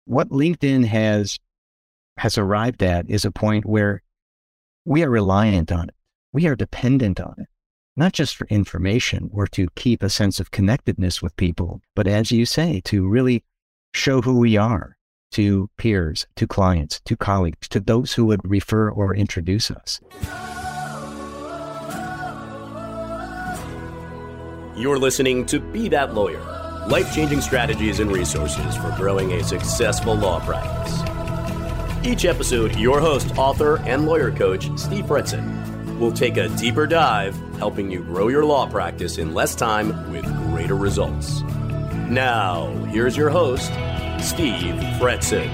what LinkedIn has arrived at is a point where we are reliant on it. We are dependent on it, not just for information or to keep a sense of connectedness with people, but as you say, to really show who we are to peers, to clients, to colleagues, to those who would refer or introduce us. You're listening to Be That Lawyer, life-changing strategies and resources for growing a successful law practice. Each episode, your host, author, and lawyer coach, Steve Fretzin, will take a deeper dive, helping you grow your law practice in less time with greater results. Now, here's your host, Steve Fretzin.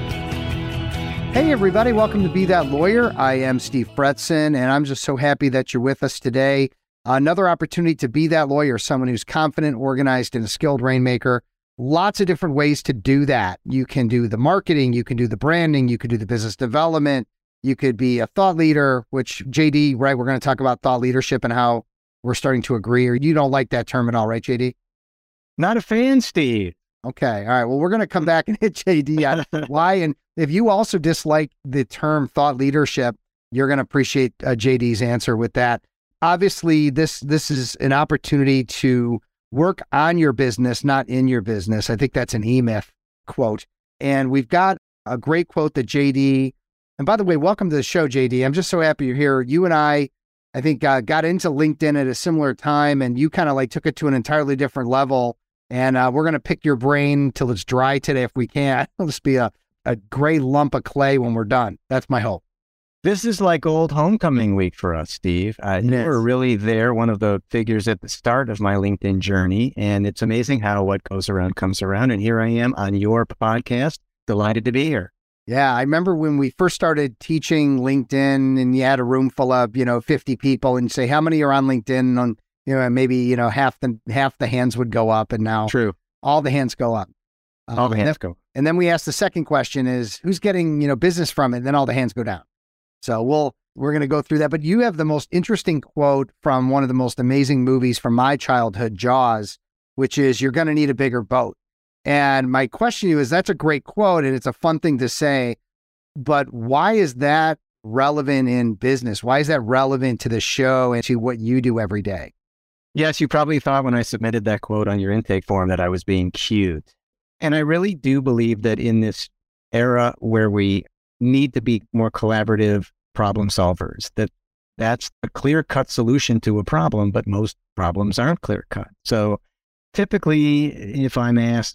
Hey, everybody. Welcome to Be That Lawyer. I am Steve Fretzin, and I'm just so happy that you're with us today. Another opportunity to be that lawyer, someone who's confident, organized, and a skilled rainmaker. Lots of different ways to do that. You can do the marketing, you can do the branding, you can do the business development, you could be a thought leader, which JD, right? We're going to talk about thought leadership and how we're starting to agree, or you don't like that term at all, right, JD? Not a fan, Steve. Okay. All right. Well, we're going to come back and hit JD on why. And if you also dislike the term thought leadership, you're going to appreciate JD's answer with that. Obviously, this is an opportunity to work on your business, not in your business. I think that's an E-Myth quote. And we've got a great quote that JD, and by the way, welcome to the show, JD. I'm just so happy you're here. You and I think, got into LinkedIn at a similar time, and you kind of like took it to an entirely different level. And we're going to pick your brain till it's dry today if we can. It'll just be a gray lump of clay when we're done. That's my hope. This is like old homecoming week for us, Steve. You were really there, one of the figures at the start of my LinkedIn journey. And it's amazing how what goes around comes around. And here I am on your podcast. Delighted to be here. Yeah, I remember when we first started teaching LinkedIn and you had a room full of, 50 people and you say, how many are on LinkedIn? And maybe, half the hands would go up, and now True. All the hands go up. All the hands go. And then we ask the second question is, who's getting, business from it? And then all the hands go down. So we're going to go through that. But you have the most interesting quote from one of the most amazing movies from my childhood, Jaws, which is, you're going to need a bigger boat. And my question to you is, that's a great quote and it's a fun thing to say, but why is that relevant in business? Why is that relevant to the show and to what you do every day? Yes, you probably thought when I submitted that quote on your intake form that I was being cute. And I really do believe that in this era where we need to be more collaborative problem solvers, that's a clear-cut solution to a problem, but most problems aren't clear-cut. So typically, if I'm asked,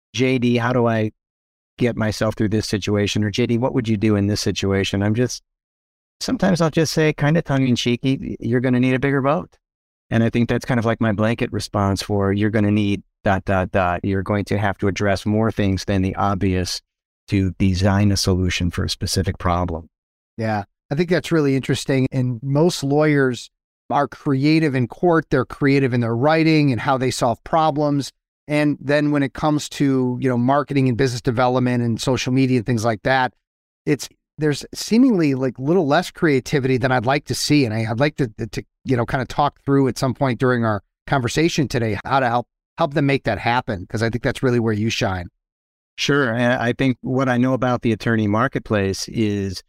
JD, how do I get myself through this situation? Or JD, what would you do in this situation? Sometimes I'll just say, kind of tongue-in-cheeky, you're going to need a bigger boat. And I think that's kind of like my blanket response for you're going to need ... You're going to have to address more things than the obvious to design a solution for a specific problem. Yeah, I think that's really interesting. And most lawyers are creative in court. They're creative in their writing and how they solve problems. And then when it comes to, marketing and business development and social media and things like that, there's seemingly like little less creativity than I'd like to see. And I'd like to kind of talk through at some point during our conversation today, how to help them make that happen. Because I think that's really where you shine. Sure. And I think what I know about the attorney marketplace is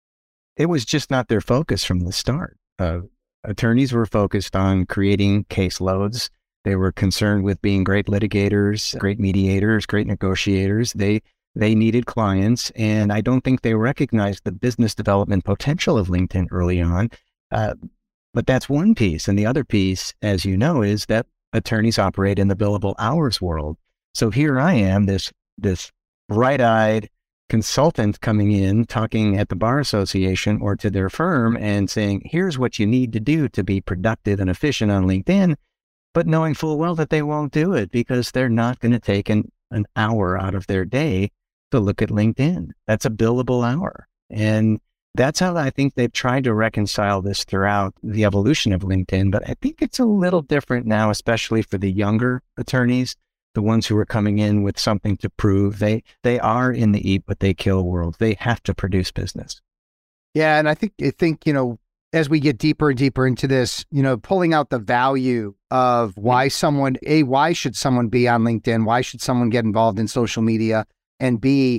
it was just not their focus from the start. Attorneys were focused on creating caseloads. They were concerned with being great litigators, great mediators, great negotiators. They needed clients, and I don't think they recognized the business development potential of LinkedIn early on. But that's one piece. And the other piece, as you know, is that attorneys operate in the billable hours world. So here I am, this bright-eyed consultant coming in, talking at the bar association or to their firm and saying, here's what you need to do to be productive and efficient on LinkedIn, but knowing full well that they won't do it because they're not going to take an hour out of their day to look at LinkedIn. That's a billable hour. And that's how I think they've tried to reconcile this throughout the evolution of LinkedIn. But I think it's a little different now, especially for the younger attorneys, the ones who are coming in with something to prove. They are in the eat what they kill world. They have to produce business. Yeah. And I think, as we get deeper and deeper into this, pulling out the value of why why should someone be on LinkedIn? Why should someone get involved in social media? And B,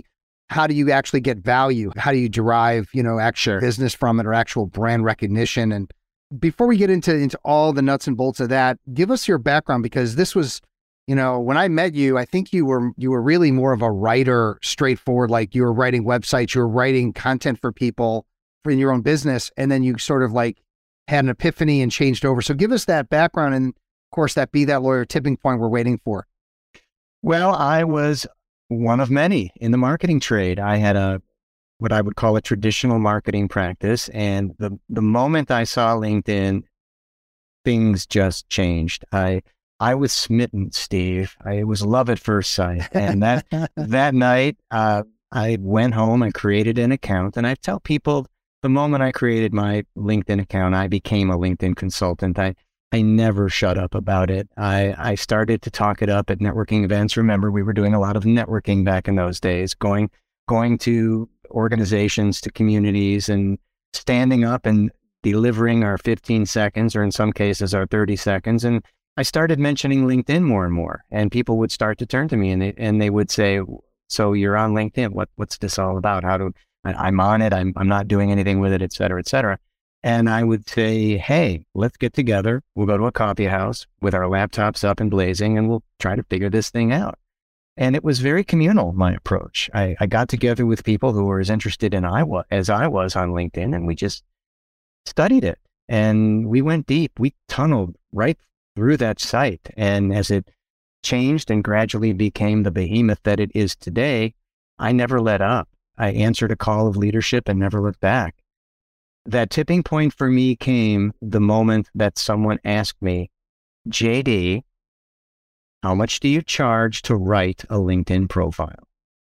how do you actually get value? How do you derive, actual business from it or actual brand recognition? And before we get into all the nuts and bolts of that, give us your background, because this was, when I met you, I think you were really more of a writer, straightforward, like you were writing websites, you were writing content for people in your own business. And then you sort of like had an epiphany and changed over. So give us that background. And of course, that Be That Lawyer tipping point we're waiting for. Well, I was one of many in the marketing trade. I had what I would call a traditional marketing practice. And the moment I saw LinkedIn, things just changed. I was smitten, Steve. It was love at first sight. And that night, I went home and created an account. And I tell people, the moment I created my LinkedIn account, I became a LinkedIn consultant. I never shut up about it. I started to talk it up at networking events. Remember, we were doing a lot of networking back in those days, going to organizations, to communities, and standing up and delivering our 15 seconds, or in some cases, our 30 seconds. And I started mentioning LinkedIn more and more, and people would start to turn to me and they would say, "So you're on LinkedIn? What's this all about? I'm on it. I'm not doing anything with it, et cetera, et cetera." And I would say, "Hey, let's get together. We'll go to a coffee house with our laptops up and blazing, and we'll try to figure this thing out." And it was very communal, my approach. I got together with people who were as interested as I was on LinkedIn, and we just studied it. And we went deep. We tunneled right through that site. And as it changed and gradually became the behemoth that it is today, I never let up. I answered a call of leadership and never looked back. That tipping point for me came the moment that someone asked me, "JD, how much do you charge to write a LinkedIn profile?"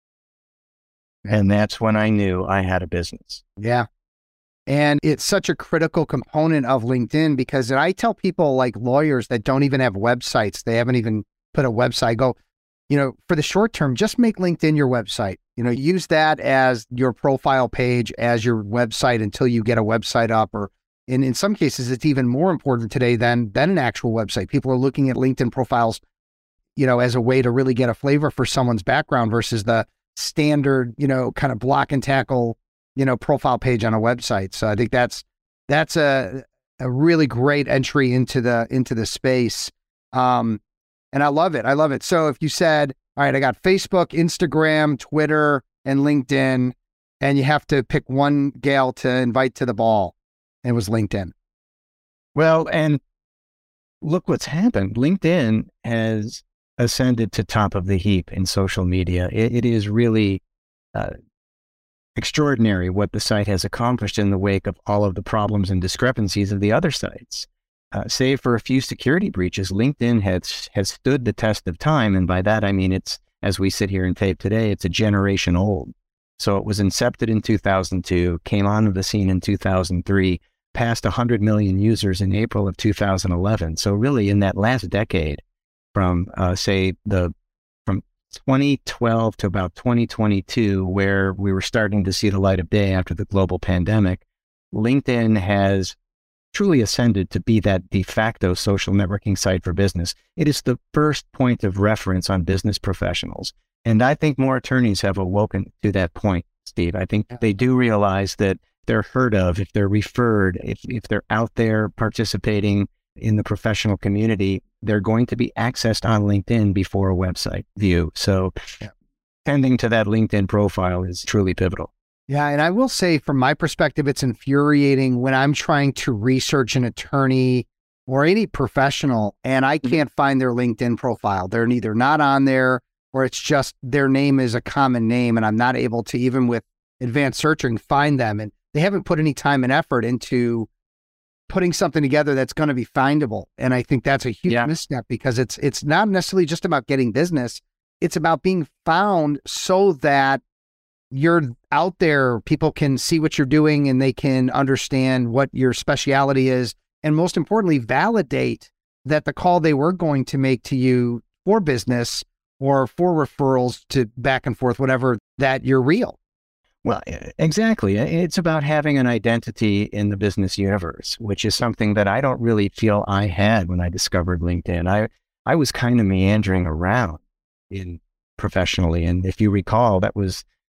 And that's when I knew I had a business. Yeah. And it's such a critical component of LinkedIn, because I tell people, like lawyers that don't even have websites, they haven't even put a website, go, for the short term, just make LinkedIn your website. Use that as your profile page, as your website until you get a website up. Or in some cases, it's even more important today than an actual website. People are looking at LinkedIn profiles, as a way to really get a flavor for someone's background versus the standard, kind of block and tackle, profile page on a website. So I think that's a really great entry into the space. And I love it. So if you said, all right, I got Facebook, Instagram, Twitter, and LinkedIn, and you have to pick one gal to invite to the ball, and it was LinkedIn. Well, and look what's happened. LinkedIn has ascended to top of the heap in social media. It is really extraordinary what the site has accomplished in the wake of all of the problems and discrepancies of the other sites. Save for a few security breaches, LinkedIn has stood the test of time. And by that, I mean, it's, as we sit here and tape today, it's a generation old. So it was incepted in 2002, came onto the scene in 2003, passed 100 million users in April of 2011. So really in that last decade, from 2012 to about 2022, where we were starting to see the light of day after the global pandemic, LinkedIn has truly ascended to be that de facto social networking site for business. It is the first point of reference on business professionals. And I think more attorneys have awoken to that point, Steve. I think they do realize that they're heard of, if they're referred, if they're out there participating in the professional community, they're going to be accessed on LinkedIn before a website view. So tending to that LinkedIn profile is truly pivotal. Yeah. And I will say, from my perspective, it's infuriating when I'm trying to research an attorney or any professional and I can't find their LinkedIn profile. They're either not on there, or it's just their name is a common name and I'm not able to, even with advanced searching, find them. And they haven't put any time and effort into putting something together that's going to be findable. And I think that's a huge misstep, because it's not necessarily just about getting business. It's about being found so that you're out there, people can see what you're doing and they can understand what your specialty is. And most importantly, validate that the call they were going to make to you for business or for referrals to back and forth, whatever, that you're real. Well, exactly. It's about having an identity in the business universe, which is something that I don't really feel I had when I discovered LinkedIn. I was kind of meandering around professionally. And if you recall, that was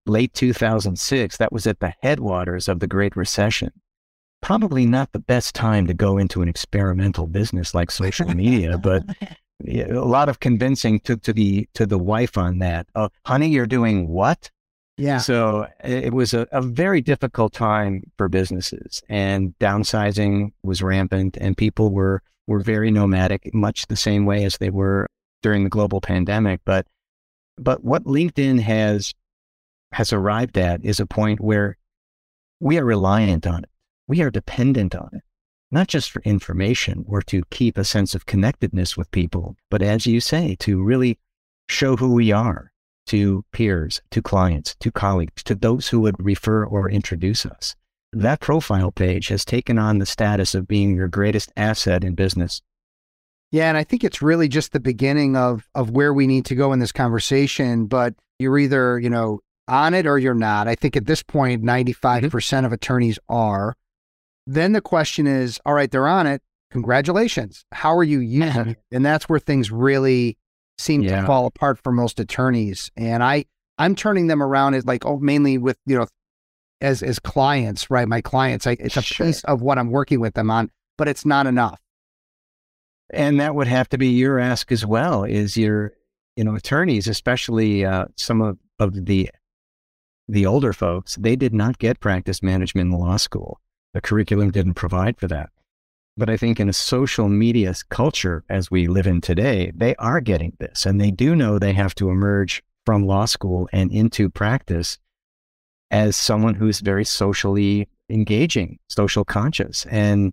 late 2006, that was at the headwaters of the Great Recession. Probably not the best time to go into an experimental business like social media, but a lot of convincing to the wife on that. Oh, honey, you're doing what? Yeah. So it was a very difficult time for businesses, and downsizing was rampant, and people were very nomadic, much the same way as they were during the global pandemic. But what LinkedIn has arrived at is a point where we are reliant on it. We are dependent on it, not just for information or to keep a sense of connectedness with people, but as you say, to really show who we are to peers, to clients, to colleagues, to those who would refer or introduce us. That profile page has taken on the status of being your greatest asset in business. Yeah, and I think it's really just the beginning of where we need to go in this conversation, but you're either, on it or you're not. I think at this point, 95% of attorneys are. Then the question is, all right, they're on it. Congratulations. How are you using it? And that's where things really seem to fall apart for most attorneys. And I'm turning them around as mainly with, as clients, right? My clients, it's a piece of what I'm working with them on, but it's not enough. And that would have to be your ask as well, is your, attorneys, especially some of the older folks, they did not get practice management in law school. The curriculum didn't provide for that. But I think in a social media culture as we live in today, they are getting this, and they do know they have to emerge from law school and into practice as someone who's very socially engaging, social conscious. And,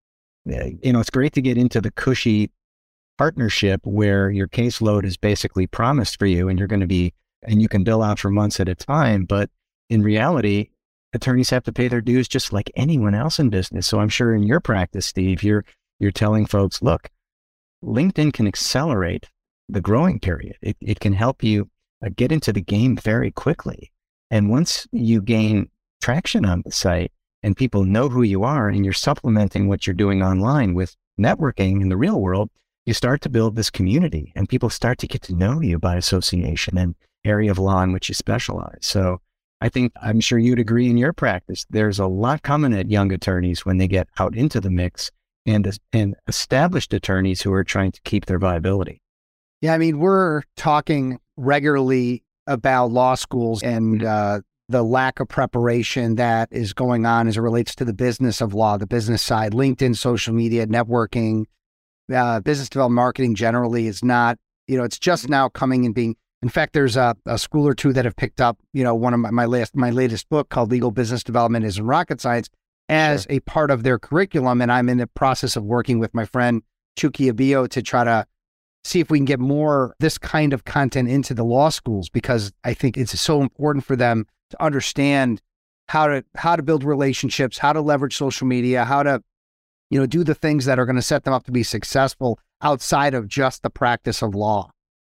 it's great to get into the cushy partnership where your caseload is basically promised for you and you can bill out for months at a time. But in reality, attorneys have to pay their dues just like anyone else in business. So I'm sure in your practice, Steve, you're telling folks, look, LinkedIn can accelerate the growing period. It can help you get into the game very quickly. And once you gain traction on the site and people know who you are and you're supplementing what you're doing online with networking in the real world, you start to build this community and people start to get to know you by association and area of law in which you specialize. So I'm sure you'd agree in your practice, there's a lot coming at young attorneys when they get out into the mix and established attorneys who are trying to keep their viability. Yeah, I mean, we're talking regularly about law schools and the lack of preparation that is going on as it relates to the business of law, the business side. LinkedIn, social media, networking, business development marketing generally is not, it's just now coming and being. In fact, there's a school or two that have picked up, one of my latest book called Legal Business Development Isn't Rocket Science as a part of their curriculum. And I'm in the process of working with my friend Chucky Abio to try to see if we can get more this kind of content into the law schools, because I think it's so important for them to understand how to build relationships, how to leverage social media, how to, do the things that are going to set them up to be successful outside of just the practice of law.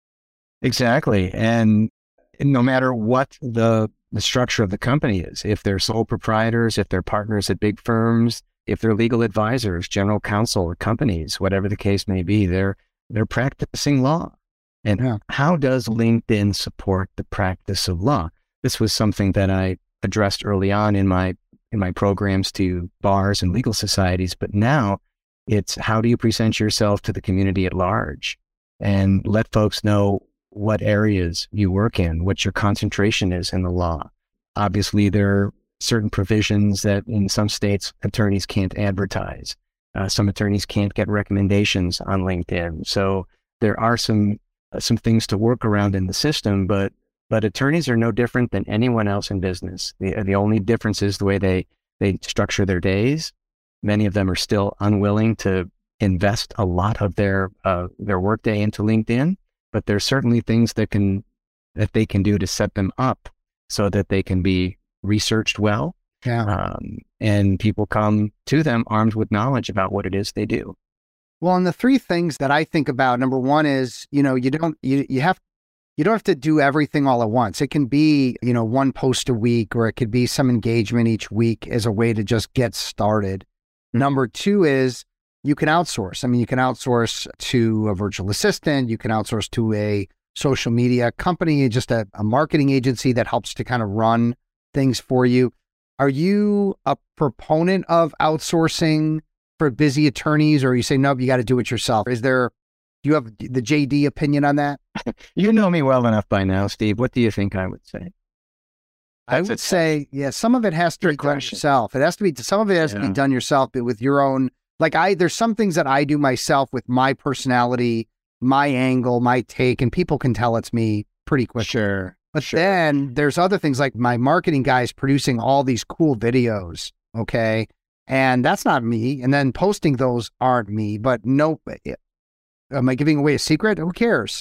Exactly. And no matter what the structure of the company is, if they're sole proprietors, if they're partners at big firms, if they're legal advisors, general counsel at companies, whatever the case may be, they're practicing law. And how does LinkedIn support the practice of law? This was something that I addressed early on in my programs to bars and legal societies, but now it's how do you present yourself to the community at large and let folks know what areas you work in, what your concentration is in the law. Obviously, there are certain provisions that in some states attorneys can't advertise. Some attorneys can't get recommendations on LinkedIn. So there are some things to work around in the system, but attorneys are no different than anyone else in business. The only difference is the way they structure their days. Many of them are still unwilling to invest a lot of their workday into LinkedIn. But there's certainly things that they can do to set them up so that they can be researched well. And people come to them armed with knowledge about what it is they do. Well, and the three things that I think about, number one is, you don't have to do everything all at once. It can be, one post a week, or it could be some engagement each week as a way to just get started. Number two is, you can outsource. I mean, you can outsource to a virtual assistant. You can outsource to a social media company, just a marketing agency that helps to kind of run things for you. Are you a proponent of outsourcing for busy attorneys, or you say, nope, you got to do it yourself? Do you have the JD opinion on that? You know me well enough by now, Steve. What do you think I would say? I would say, yeah, some of it has to be done yourself. Some of it has to be done yourself, but with your own, there's some things that I do myself with my personality, my angle, my take, and people can tell it's me pretty quick. Sure. But then there's other things like my marketing guys producing all these cool videos. Okay. And that's not me. And then posting those aren't me, but no, am I giving away a secret? Who cares?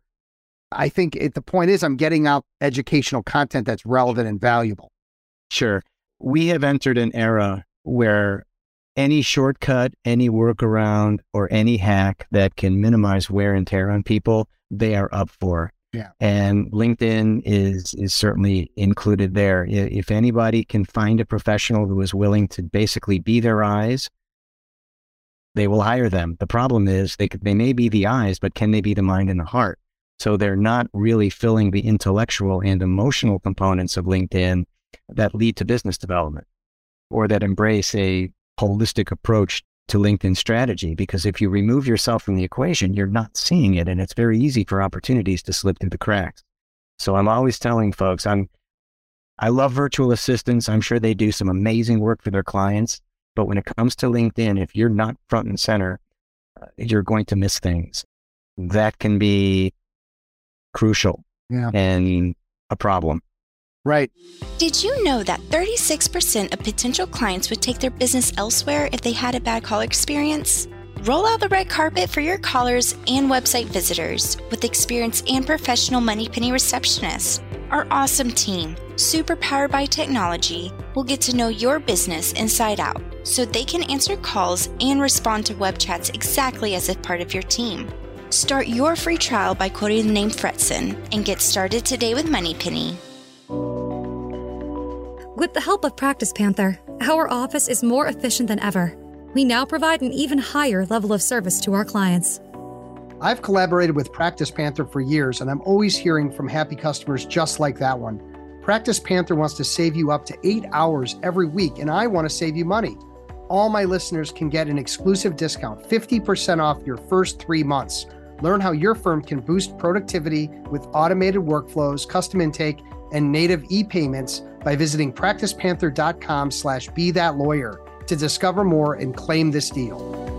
I think the point is I'm getting out educational content that's relevant and valuable. Sure. We have entered an era where any shortcut, any workaround, or any hack that can minimize wear and tear on people, they are up for. Yeah. And LinkedIn is certainly included there. If anybody can find a professional who is willing to basically be their eyes, they will hire them. The problem is they may be the eyes, but can they be the mind and the heart? So they're not really filling the intellectual and emotional components of LinkedIn that lead to business development or that embrace a holistic approach to LinkedIn strategy. Because if you remove yourself from the equation, you're not seeing it, and it's very easy for opportunities to slip through the cracks. So I'm always telling folks, I love virtual assistants. I'm sure they do some amazing work for their clients. But when it comes to LinkedIn, if you're not front and center, you're going to miss things. That can be crucial and a problem. Right. Did you know that 36% of potential clients would take their business elsewhere if they had a bad call experience? Roll out the red carpet for your callers and website visitors with experienced and professional Moneypenny receptionists. Our awesome team, super powered by technology, will get to know your business inside out so they can answer calls and respond to web chats exactly as if part of your team. Start your free trial by quoting the name Fretson and get started today with Moneypenny. With the help of Practice Panther, our office is more efficient than ever. We now provide an even higher level of service to our clients. I've collaborated with Practice Panther for years, and I'm always hearing from happy customers just like that one. Practice Panther wants to save you up to 8 hours every week, and I want to save you money. All my listeners can get an exclusive discount, 50% off your first 3 months. Learn how your firm can boost productivity with automated workflows, custom intake, and native e-payments by visiting practicepanther.com/bethatlawyer to discover more and claim this deal.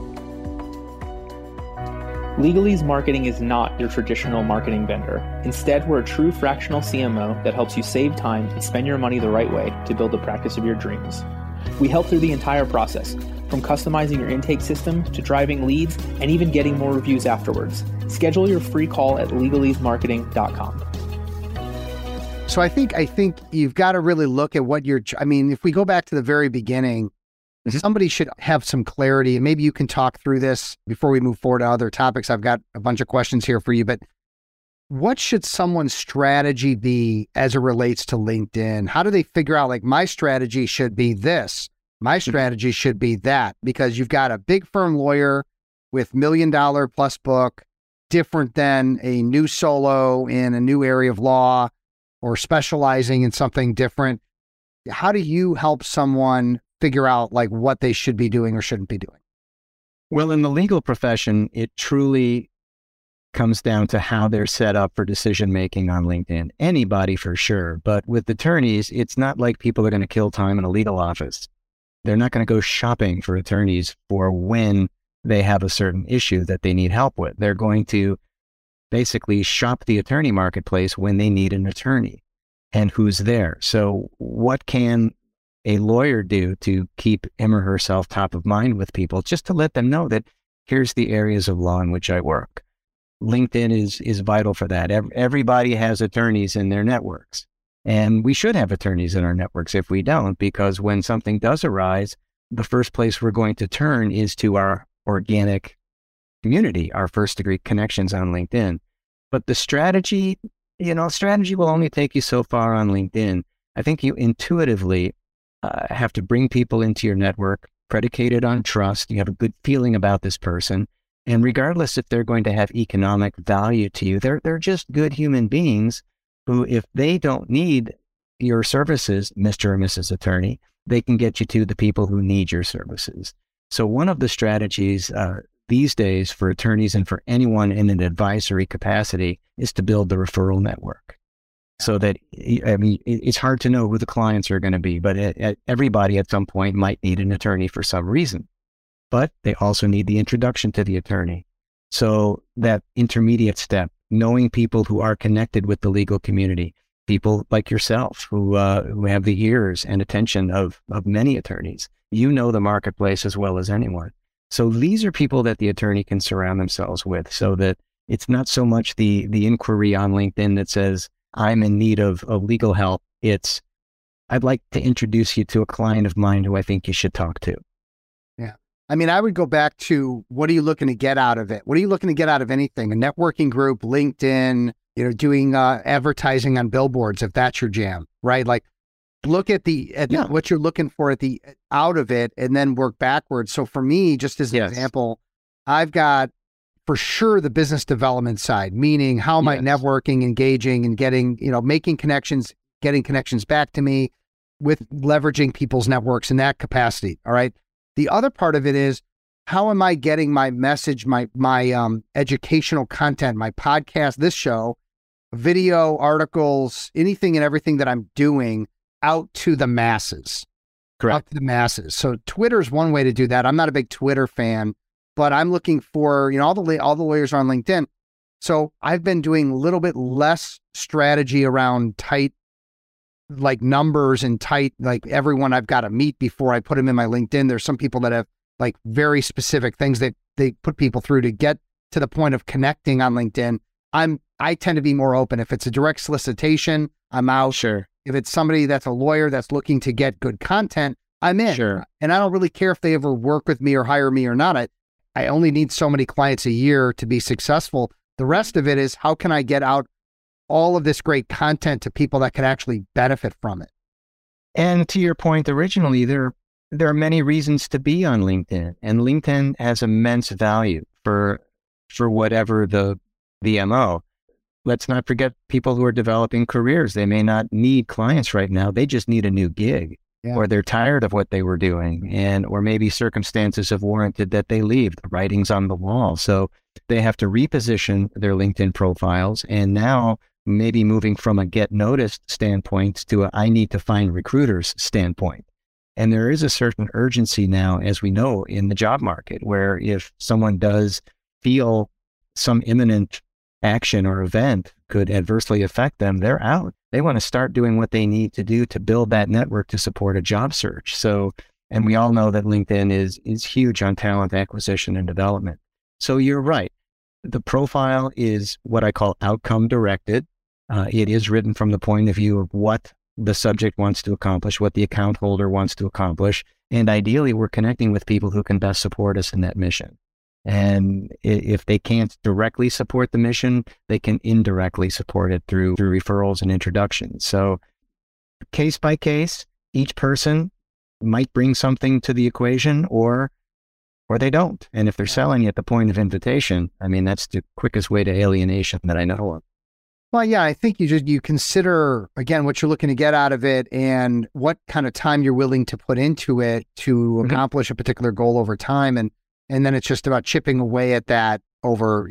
Legalese Marketing is not your traditional marketing vendor. Instead, we're a true fractional CMO that helps you save time and spend your money the right way to build the practice of your dreams. We help through the entire process, from customizing your intake system to driving leads and even getting more reviews afterwards. Schedule your free call at legalesemarketing.com. So I think you've got to really look at what if we go back to the very beginning, somebody should have some clarity, and maybe you can talk through this before we move forward to other topics. I've got a bunch of questions here for you, but what should someone's strategy be as it relates to LinkedIn? How do they figure out, my strategy should be this, my strategy should be that? Because you've got a big firm lawyer with $1 million plus book, different than a new solo in a new area of law or specializing in something different. How do you help someone figure out what they should be doing or shouldn't be doing? Well, in the legal profession, it truly comes down to how they're set up for decision-making on LinkedIn. Anybody for sure. But with attorneys, it's not like people are going to kill time in a legal office. They're not going to go shopping for attorneys for when they have a certain issue that they need help with. They're going to basically shop the attorney marketplace when they need an attorney and who's there. So what can a lawyer do to keep him or herself top of mind with people? Just to let them know that here's the areas of law in which I work. LinkedIn is vital for that. Everybody has attorneys in their networks, and we should have attorneys in our networks if we don't, because when something does arise, the first place we're going to turn is to our organic community, our first degree connections on LinkedIn. But the strategy will only take you so far on LinkedIn. I think you intuitively have to bring people into your network predicated on trust. You have a good feeling about this person. And regardless if they're going to have economic value to you, they're just good human beings who, if they don't need your services, Mr. or Mrs. Attorney, they can get you to the people who need your services. So one of the strategies these days for attorneys and for anyone in an advisory capacity is to build the referral network. So that, I mean, it's hard to know who the clients are going to be, but everybody at some point might need an attorney for some reason. But they also need the introduction to the attorney. So that intermediate step, knowing people who are connected with the legal community, people like yourself who have the ears and attention of many attorneys. You know the marketplace as well as anyone. So these are people that the attorney can surround themselves with, so that it's not so much the inquiry on LinkedIn that says, I'm in need of legal help. It's, I'd like to introduce you to a client of mine who I think you should talk to. Yeah. I mean, I would go back to, what are you looking to get out of it? What are you looking to get out of anything? A networking group, LinkedIn, doing advertising on billboards, if that's your jam, right? Like, look at what you're looking for out of it, and then work backwards. So for me, just as an example, I've got for sure the business development side, meaning how am I networking, engaging, and getting, making connections, getting connections back to me with leveraging people's networks in that capacity. All right. The other part of it is, how am I getting my message, my educational content, my podcast, this show, video, articles, anything and everything that I'm doing out to the masses. Correct. Out to the masses. So Twitter is one way to do that. I'm not a big Twitter fan, but I'm looking for, all the lawyers are on LinkedIn. So I've been doing a little bit less strategy around tight, like numbers and tight, like everyone I've got to meet before I put them in my LinkedIn. There's some people that have like very specific things that they put people through to get to the point of connecting on LinkedIn. I tend to be more open. If it's a direct solicitation, I'm out. Sure. If it's somebody that's a lawyer that's looking to get good content, I'm in. Sure. And I don't really care if they ever work with me or hire me or not. I only need so many clients a year to be successful. The rest of it is, how can I get out all of this great content to people that can actually benefit from it? And to your point originally, there are many reasons to be on LinkedIn, and LinkedIn has immense value for whatever the MO. Let's not forget people who are developing careers. They may not need clients right now. They just need a new gig, or they're tired of what they were doing, or maybe circumstances have warranted that they leave. The writing's on the wall. So they have to reposition their LinkedIn profiles, and now maybe moving from a get noticed standpoint to a I need to find recruiters standpoint. And there is a certain urgency now, as we know, in the job market, where if someone does feel some imminent action or event could adversely affect them, they're out. They want to start doing what they need to do to build that network to support a job search. So, and we all know that LinkedIn is huge on talent acquisition and development. So you're right. The profile is what I call outcome directed. It is written from the point of view of what the subject wants to accomplish, what the account holder wants to accomplish. And ideally, we're connecting with people who can best support us in that mission. And if they can't directly support the mission, they can indirectly support it through referrals and introductions. So case by case, each person might bring something to the equation or they don't. And if they're selling at the point of invitation, I mean, that's the quickest way to alienation that I know of. Well, yeah, I think you consider, again, what you're looking to get out of it and what kind of time you're willing to put into it to accomplish a particular goal over time. And then it's just about chipping away at that over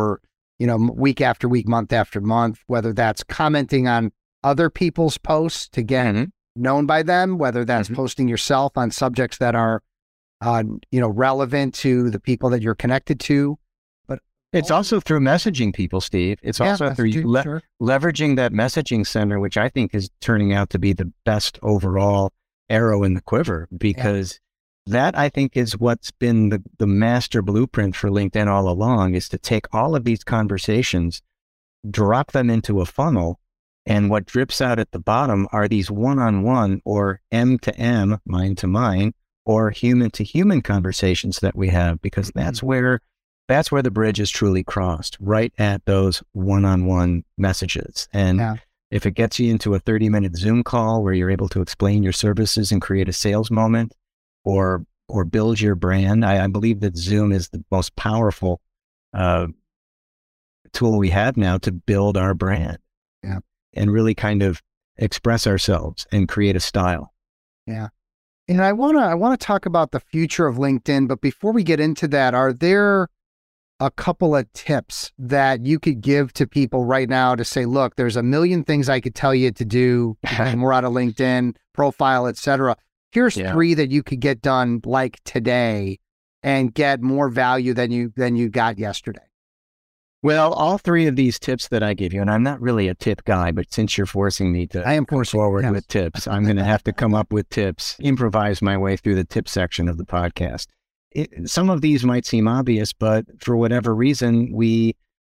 week after week, month after month, whether that's commenting on other people's posts to get known by them, whether that's posting yourself on subjects that are, relevant to the people that you're connected to. But it's also through messaging people, Steve. It's also through leveraging that messaging center, which I think is turning out to be the best overall arrow in the quiver, because that, I think, is what's been the master blueprint for LinkedIn all along, is to take all of these conversations, drop them into a funnel, and what drips out at the bottom are these one-on-one or M to M, mind to mind, or human to human conversations that we have, because that's where the bridge is truly crossed, right at those one-on-one messages. And if it gets you into a 30-minute Zoom call where you're able to explain your services and create a sales moment, or or build your brand. I believe that Zoom is the most powerful tool we have now to build our brand. Yeah. And really kind of express ourselves and create a style. Yeah. And I want to talk about the future of LinkedIn, but before we get into that, are there a couple of tips that you could give to people right now to say, look, there's a million things I could tell you to do to get more out of LinkedIn profile, etc. Here's 3 that you could get done like today and get more value than you got yesterday. Well, all 3 of these tips that I give you, and I'm not really a tip guy, but since you're forcing me to come forward with tips, I'm going to have to come up with tips, improvise my way through the tip section of the podcast. Some of these might seem obvious, but for whatever reason, we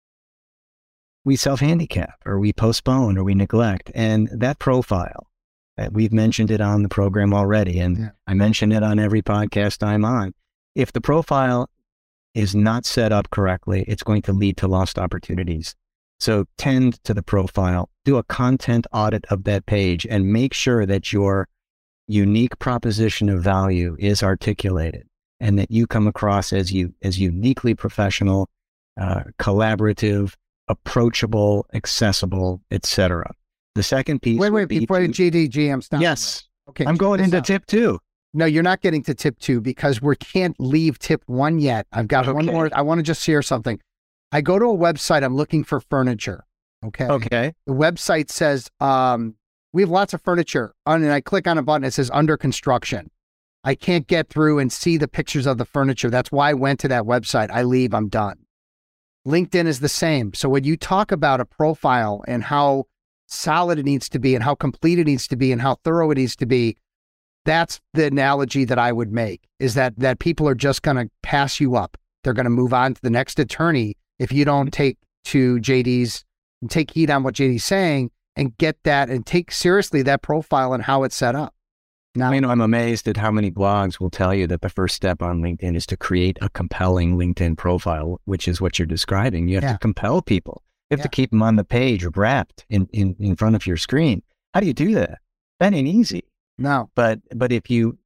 self-handicap or we postpone or we neglect. And that profile, we've mentioned it on the program already, and I mention it on every podcast I'm on. If the profile is not set up correctly, it's going to lead to lost opportunities. So tend to the profile, do a content audit of that page, and make sure that your unique proposition of value is articulated and that you come across as uniquely professional, collaborative, approachable, accessible, etc. The second piece. Wait, before JD, I'm stopping. Yes. Okay. I'm going into tip 2. No, you're not getting to tip 2 because we can't leave tip 1 yet. I've got one more. I want to just share something. I go to a website. I'm looking for furniture. Okay. The website says, we have lots of furniture. And I click on a button. It says under construction. I can't get through and see the pictures of the furniture. That's why I went to that website. I leave. I'm done. LinkedIn is the same. So when you talk about a profile and how solid it needs to be and how complete it needs to be and how thorough it needs to be, that's the analogy that I would make, is that people are just going to pass you up. They're going to move on to the next attorney if you don't take heed on what JD's saying and get that and take seriously that profile and how it's set up. Now, I'm amazed at how many blogs will tell you that the first step on LinkedIn is to create a compelling LinkedIn profile, which is what you're describing. You have to compel people. You have to keep them on the page wrapped in front of your screen. How do you do that? That ain't easy. No. But if you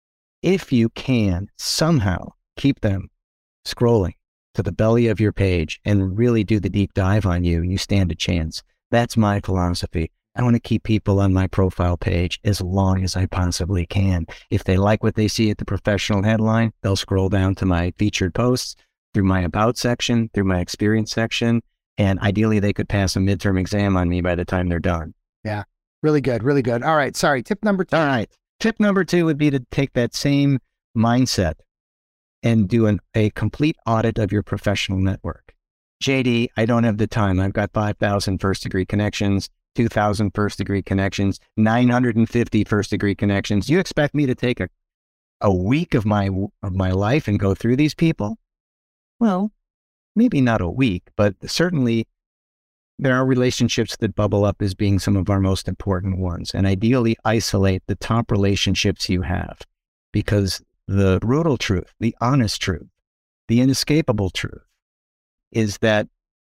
can somehow keep them scrolling to the belly of your page and really do the deep dive on you, you stand a chance. That's my philosophy. I want to keep people on my profile page as long as I possibly can. If they like what they see at the professional headline, they'll scroll down to my featured posts, through my about section, through my experience section, and ideally they could pass a midterm exam on me by the time they're done. Yeah. Really good. Really good. All right. Sorry. Tip number 2. All right. Tip number 2 would be to take that same mindset and do a complete audit of your professional network. JD, I don't have the time. I've got 5,000 first-degree connections, 2,000 first-degree connections, 950 first-degree connections. You expect me to take a week of my life and go through these people? Well, maybe not a week, but certainly there are relationships that bubble up as being some of our most important ones, and ideally isolate the top relationships you have, because the brutal truth, the honest truth, the inescapable truth is that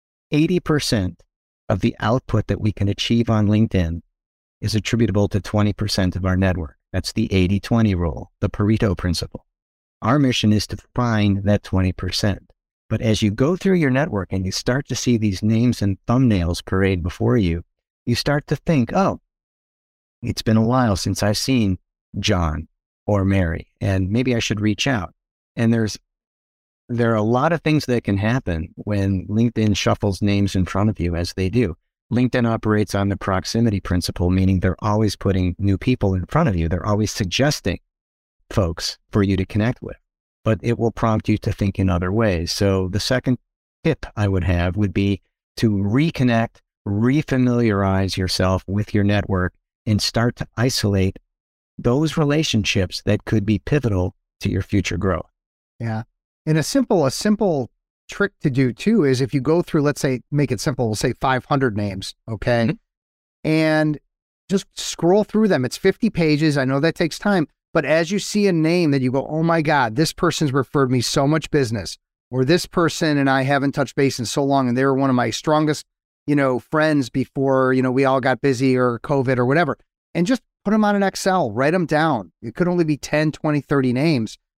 80% of the output that we can achieve on LinkedIn is attributable to 20% of our network. That's the 80-20 rule, the Pareto principle. Our mission is to find that 20%. But as you go through your network and you start to see these names and thumbnails parade before you, you start to think, oh, it's been a while since I've seen John or Mary, and maybe I should reach out. And there are a lot of things that can happen when LinkedIn shuffles names in front of you, as they do. LinkedIn operates on the proximity principle, meaning they're always putting new people in front of you. They're always suggesting folks for you to connect with, but it will prompt you to think in other ways. So the second tip I would have would be to reconnect, refamiliarize yourself with your network and start to isolate those relationships that could be pivotal to your future growth. Yeah. And a simple trick to do too is if you go through, let's say, make it simple, we'll say 500 names, okay? Mm-hmm. And just scroll through them. It's 50 pages. I know that takes time, but as you see a name that you go, oh my God, this person's referred me so much business, or this person and I haven't touched base in so long, and they were one of my strongest, friends before, we all got busy or COVID or whatever, and just put them on an Excel, write them down. It could only be 10, 20, 30 names.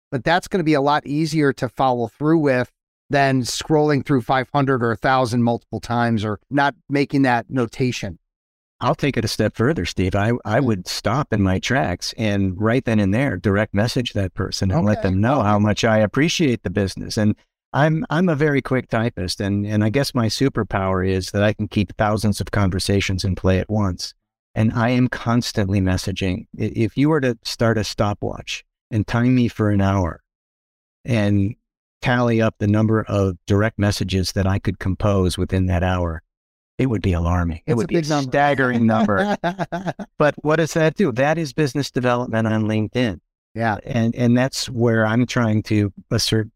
but that's going to be a lot easier to follow through with than scrolling through 500 or 1,000 multiple times or not making that notation. I'll take it a step further, Steve. I would stop in my tracks and right then and there direct message that person and let them know how much I appreciate the business. And I'm a very quick typist, and I guess my superpower is that I can keep thousands of conversations in play at once. And I am constantly messaging. If you were to start a stopwatch and time me for an hour and tally up the number of direct messages that I could compose within that hour, it would be alarming. It would be a staggering number. But what does that do? That is business development on LinkedIn. Yeah. And that's where I'm trying to assert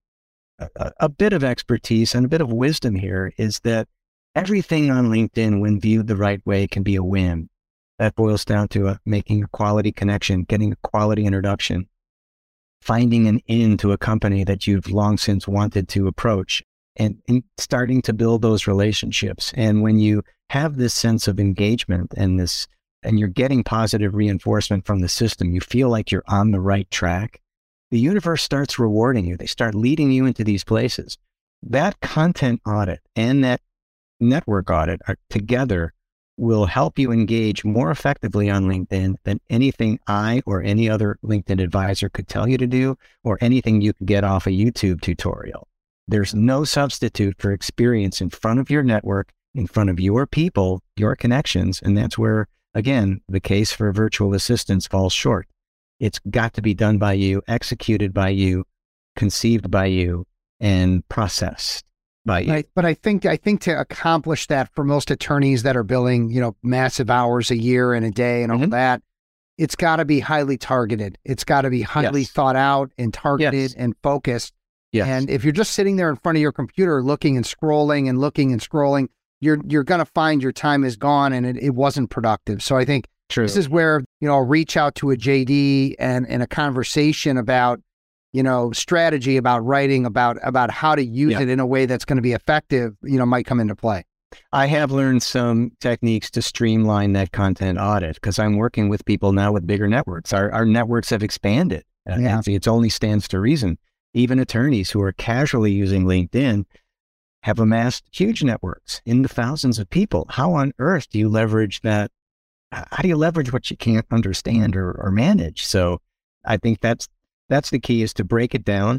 a bit of expertise and a bit of wisdom here, is that everything on LinkedIn, when viewed the right way, can be a win. That boils down to making a quality connection, getting a quality introduction, finding an in to a company that you've long since wanted to approach, and starting to build those relationships. And when you have this sense of engagement and you're getting positive reinforcement from the system, you feel like you're on the right track. The universe starts rewarding you. They start leading you into these places. That content audit and that network audit together will help you engage more effectively on LinkedIn than anything I or any other LinkedIn advisor could tell you to do, or anything you could get off a YouTube tutorial. There's no substitute for experience in front of your network, in front of your people, your connections. And that's where, again, the case for virtual assistants falls short. It's got to be done by you, executed by you, conceived by you, and processed by you. Right. But I think to accomplish that for most attorneys that are billing, massive hours a year and a day and all that, it's got to be highly targeted. It's got to be highly thought out and targeted and focused. Yes. And if you're just sitting there in front of your computer looking and scrolling and looking and scrolling, you're going to find your time is gone and it wasn't productive. So I think this is where, I'll reach out to a JD and a conversation about, strategy, about writing, about how to use it in a way that's going to be effective, might come into play. I have learned some techniques to streamline that content audit because I'm working with people now with bigger networks. Our networks have expanded. It only stands to reason. Even attorneys who are casually using LinkedIn have amassed huge networks in the thousands of people. How on earth do you leverage that? How do you leverage what you can't understand or manage? So I think that's the key, is to break it down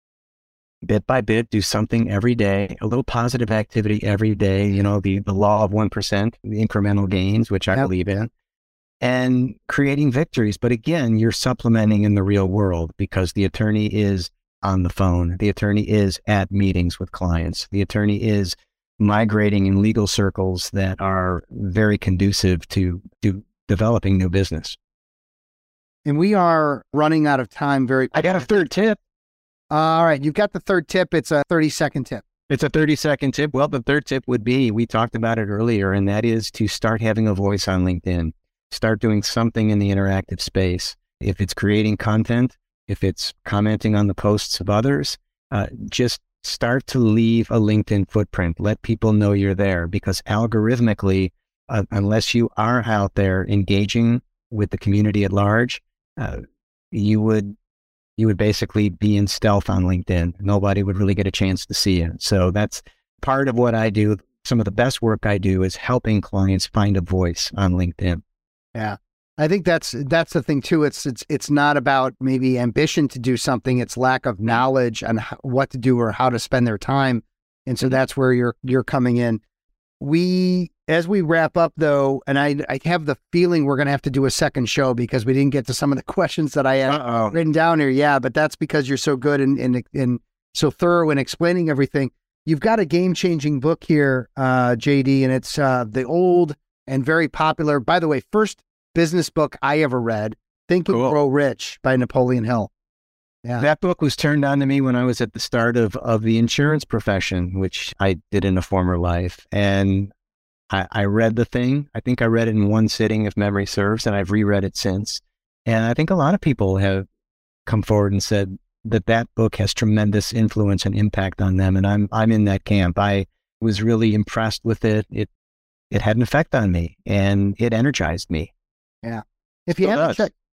bit by bit, do something every day, a little positive activity every day, the law of 1%, the incremental gains, which I believe in, and creating victories. But again, you're supplementing in the real world because the attorney is on the phone. The attorney is at meetings with clients. The attorney is migrating in legal circles that are very conducive to developing new business. And we are running out of time very quickly. I got a third tip. All right. You've got the third tip. It's a 30-second tip. It's a 30-second tip. Well, the third tip would be, we talked about it earlier, and that is to start having a voice on LinkedIn. Start doing something in the interactive space. If it's creating content, if it's commenting on the posts of others, just start to leave a LinkedIn footprint. Let people know you're there, because algorithmically, unless you are out there engaging with the community at large, you would basically be in stealth on LinkedIn. Nobody would really get a chance to see you. So that's part of what I do. Some of the best work I do is helping clients find a voice on LinkedIn. Yeah. I think that's the thing too. It's not about maybe ambition to do something. It's lack of knowledge on what to do or how to spend their time. And so that's where you're coming in. As we wrap up though, and I have the feeling we're going to have to do a second show because we didn't get to some of the questions that I had written down here. Yeah, but that's because you're so good and so thorough in explaining everything. You've got a game-changing book here, JD, and it's the old and very popular, by the way, first business book I ever read, Think and Grow Rich by Napoleon Hill. Yeah. That book was turned on to me when I was at the start of the insurance profession, which I did in a former life. And I read the thing. I think I read it in one sitting, if memory serves, and I've reread it since. And I think a lot of people have come forward and said that book has tremendous influence and impact on them. And I'm in that camp. I was really impressed with it. It had an effect on me and it energized me. Yeah. If you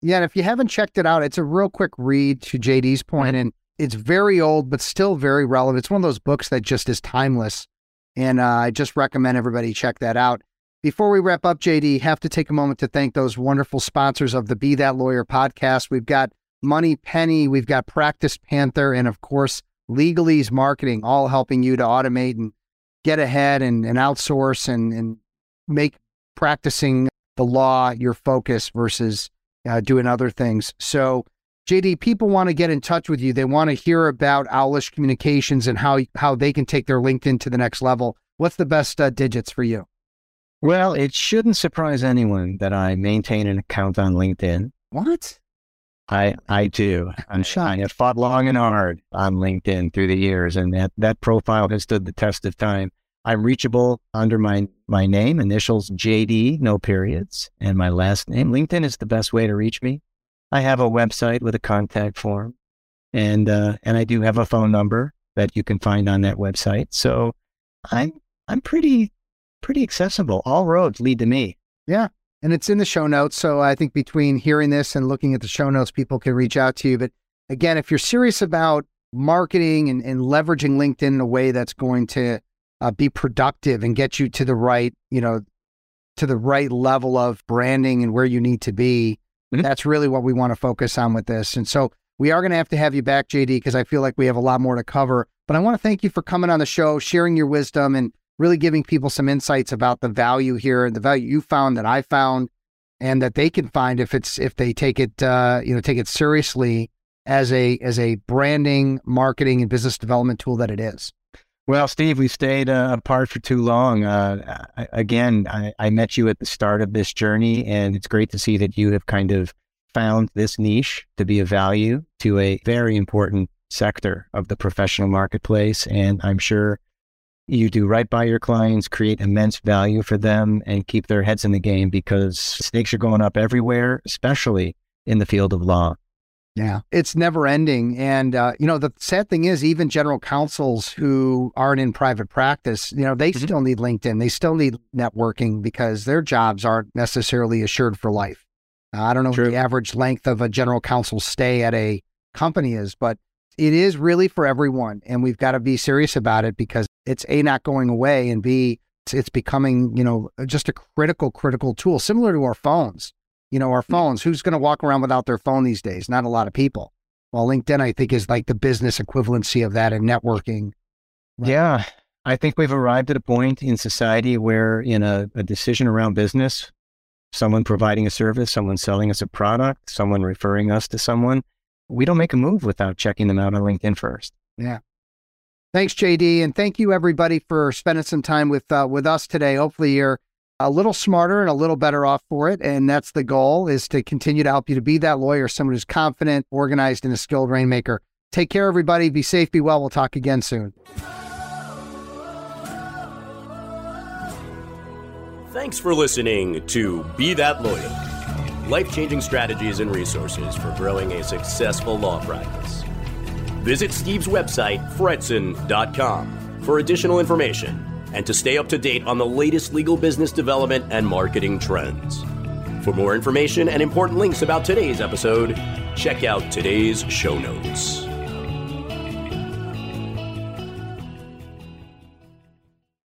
Yeah, and if you haven't checked it out, it's a real quick read to JD's point, and it's very old, but still very relevant. It's one of those books that just is timeless, and I just recommend everybody check that out. Before we wrap up, JD, have to take a moment to thank those wonderful sponsors of the Be That Lawyer podcast. We've got Money Penny, we've got Practice Panther, and of course, Legalese Marketing, all helping you to automate and get ahead and outsource and make practicing the law your focus versus doing other things. So, JD, people want to get in touch with you. They want to hear about Owlish Communications and how they can take their LinkedIn to the next level. What's the best digits for you? Well, it shouldn't surprise anyone that I maintain an account on LinkedIn. What? I do. I'm shocked. I have fought long and hard on LinkedIn through the years, and that profile has stood the test of time. I'm reachable under my name, initials JD, no periods, and my last name. LinkedIn is the best way to reach me. I have a website with a contact form, and I do have a phone number that you can find on that website. So I'm pretty accessible. All roads lead to me. Yeah. And it's in the show notes. So I think between hearing this and looking at the show notes, people can reach out to you. But again, if you're serious about marketing and leveraging LinkedIn in a way that's going to be productive and get you to the right, to the right level of branding and where you need to be, that's really what we want to focus on with this. And so we are going to have you back, JD, because I feel like we have a lot more to cover. But I want to thank you for coming on the show, sharing your wisdom, and really giving people some insights about the value here and the value you found that I found and that they can find if they take it, take it seriously as a branding, marketing, and business development tool that it is. Well, Steve, we stayed apart for too long. I met you at the start of this journey, and it's great to see that you have kind of found this niche to be of value to a very important sector of the professional marketplace. And I'm sure you do right by your clients, create immense value for them, and keep their heads in the game, because stakes are going up everywhere, especially in the field of law. Yeah, it's never ending. And, the sad thing is, even general counsels who aren't in private practice, they still need LinkedIn. They still need networking because their jobs aren't necessarily assured for life. I don't know what the average length of a general counsel stay at a company is, but it is really for everyone. And we've got to be serious about it because it's A, not going away, and B, it's becoming, just a critical tool, similar to our phones. Our phones, who's going to walk around without their phone these days? Not a lot of people. Well, LinkedIn, I think, is like the business equivalency of that in networking. Right? Yeah. I think we've arrived at a point in society where in a decision around business, someone providing a service, someone selling us a product, someone referring us to someone, we don't make a move without checking them out on LinkedIn first. Yeah. Thanks, JD. And thank you, everybody, for spending some time with us today. Hopefully you're a little smarter and a little better off for it. And that's the goal, is to continue to help you to be that lawyer, someone who's confident, organized, and a skilled rainmaker. Take care, everybody. Be safe, be well. We'll talk again soon. Thanks for listening to Be That Lawyer. Life-changing strategies and resources for growing a successful law practice. Visit Steve's website, fretzin.com, for additional information and to stay up to date on the latest legal business development and marketing trends. For more information and important links about today's episode, check out today's show notes.